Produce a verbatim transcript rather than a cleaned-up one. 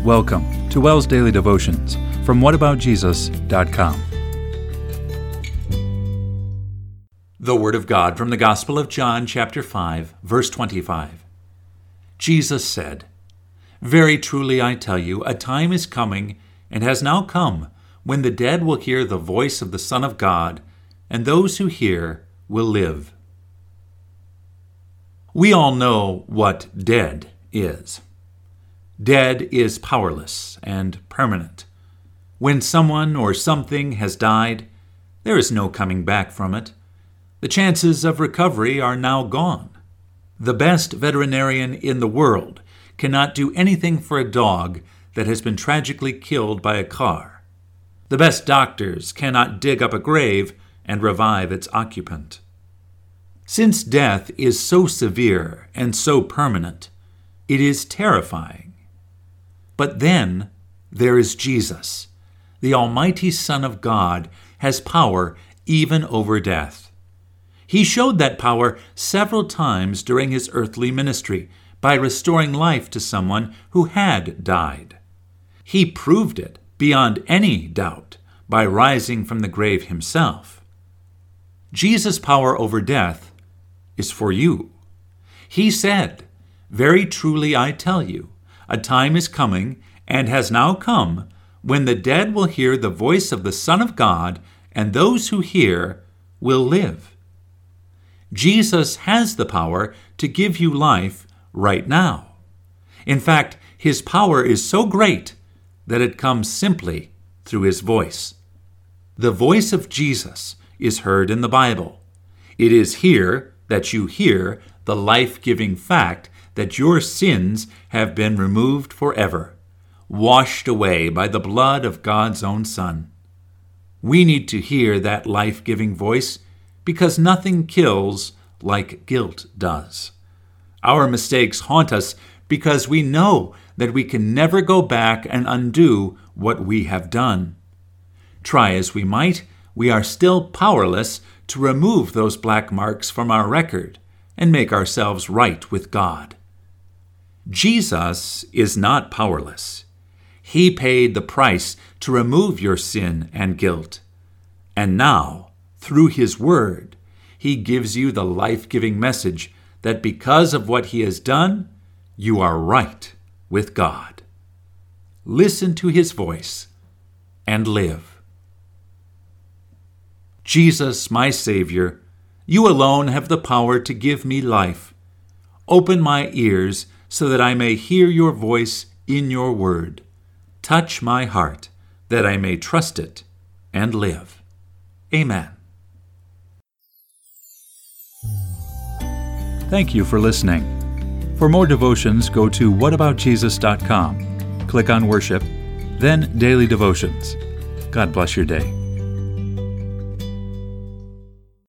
Welcome to WELS Daily Devotions from what about jesus dot com. The Word of God from the Gospel of John, chapter five, verse twenty-five. Jesus said, "Very truly I tell you, a time is coming, and has now come, when the dead will hear the voice of the Son of God, and those who hear will live." We all know what dead is. Dead is powerless and permanent. When someone or something has died, there is no coming back from it. The chances of recovery are now gone. The best veterinarian in the world cannot do anything for a dog that has been tragically killed by a car. The best doctors cannot dig up a grave and revive its occupant. Since death is so severe and so permanent, it is terrifying. But then there is Jesus. The Almighty Son of God has power even over death. He showed that power several times during his earthly ministry by restoring life to someone who had died. He proved it beyond any doubt by rising from the grave himself. Jesus' power over death is for you. He said, "Very truly I tell you, a time is coming, and has now come, when the dead will hear the voice of the Son of God, and those who hear will live." Jesus has the power to give you life right now. In fact, his power is so great that it comes simply through his voice. The voice of Jesus is heard in the Bible. It is here that you hear the life-giving fact that your sins have been removed forever, washed away by the blood of God's own Son. We need to hear that life-giving voice because nothing kills like guilt does. Our mistakes haunt us because we know that we can never go back and undo what we have done. Try as we might, we are still powerless to remove those black marks from our record and make ourselves right with God. Jesus is not powerless. He paid the price to remove your sin and guilt. And now, through his word, he gives you the life-giving message that because of what he has done, you are right with God. Listen to his voice and live. Jesus, my Savior, you alone have the power to give me life. Open my ears so that I may hear your voice in your word. Touch my heart, that I may trust it and live. Amen. Thank you for listening. For more devotions, go to what about jesus dot com. Click on Worship, then Daily Devotions. God bless your day.